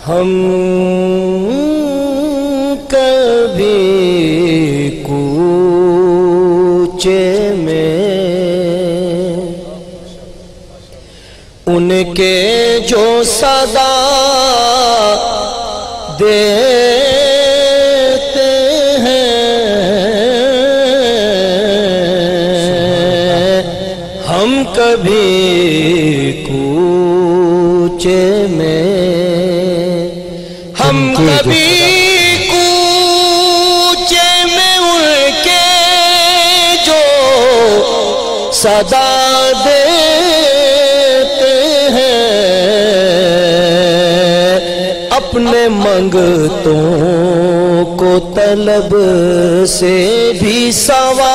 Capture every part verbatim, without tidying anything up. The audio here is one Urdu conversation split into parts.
ہم کبھی کوچے میں ان کے جو صدا دیتے ہیں ہم کبھی کوچے میں ہم کبھی کوچے میں ان کے جو صدا دیتے ہیں اپنے منگتوں کو طلب سے بھی سوا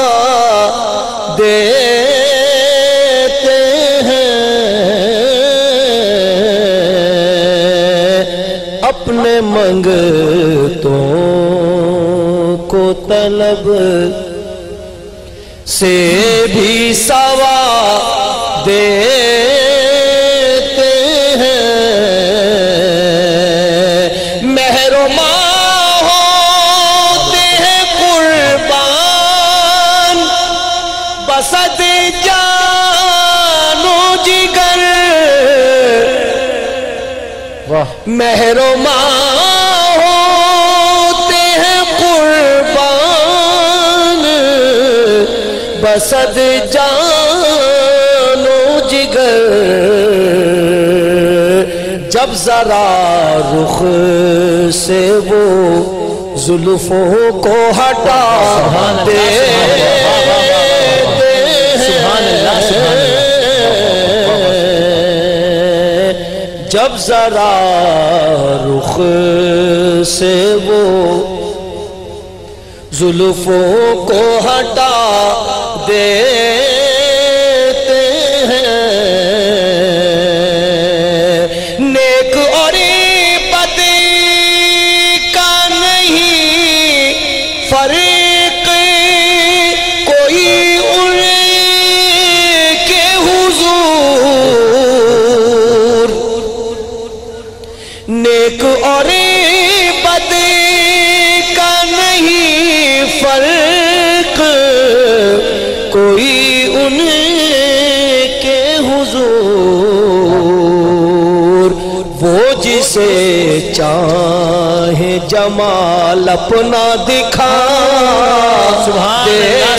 دیتے ہیں اپنے منگتوں کو طلب سے بھی سوا دیتے ہیں مہر و ماں ہوتے ہیں قربان بسد جان و جگر مہر و ماں ہوتے ہیں قربان بسد جان و جگر جب ذرا رخ سے وہ زلفوں کو ہٹا دیتے جب ذرا رخ سے وہ زلفوں کو ہٹا دیتے ہیں نیک اور بد کا نہیں فرق کوئی ان کے حضور نیک اور بد کا نہیں فرق کوئی ان کے حضور وہ جسے چاہے جمال اپنا دکھا دے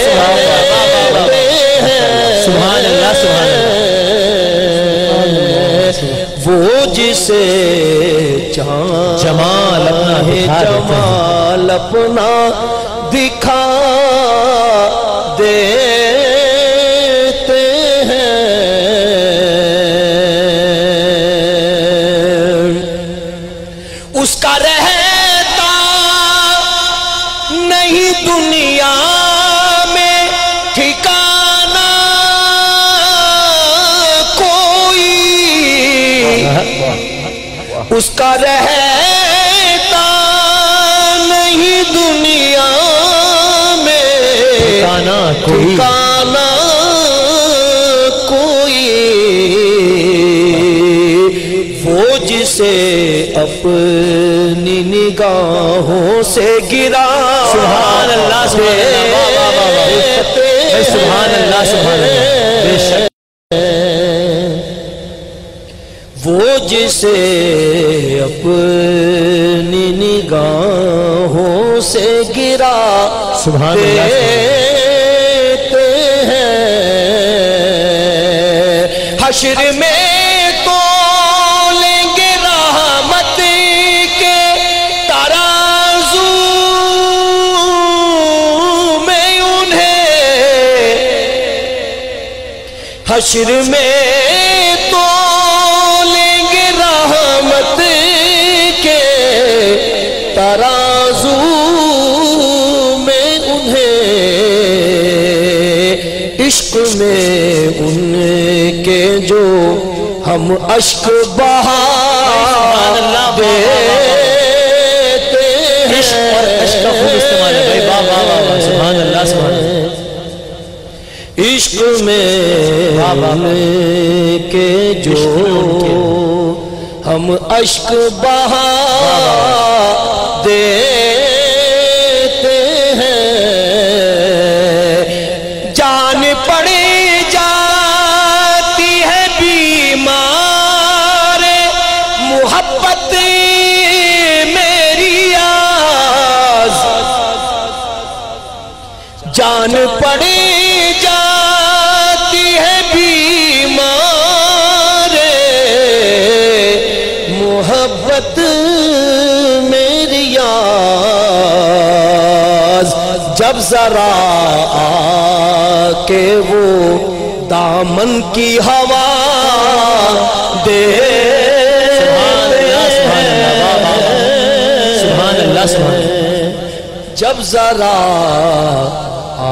سبحان اللہ سبحان اللہ وہ جسے چاہے جمال اپنا جمال اپنا دکھا دیتے ہیں اس کا رہتا نہیں دنیا میں ٹھکانہ کوئی اس کا رہتا نہیں دنیا میں ٹھکانہ کوئی وہ جسے اپنی نگاہوں سے گرا سبحان اللہ سبحان اللہ سبحان اللہ سبحان اللہ وہ جسے اپنی نگاہوں سے گرا سبحان اللہ دیتے ہیں حشر میں تو لیں گے رحمت کے ترازو میں انہیں حشر میں تو ترازو میں انہیں عشق میں ان کے جو ہم اشک بہا دیتے ہیں عشق کا خوب استعمال ہے بھائی واہ واہ واہ سبحان اللہ سبحان اللہ عشق میں ان کے جو ہم اشک بہا دیتے ہیں، جان پڑے جاتی ہے بیمار محبت میری آز، جان پڑے جاتی ہے بیمار محبت میری آز، جب ذرا آ کے وہ دامن کی ہوا دے، سبحان اللہ سبحان اللہ، جب ذرا آ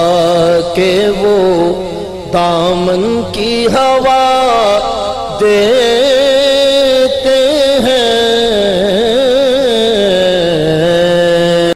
کے وہ دامن کی ہوا دے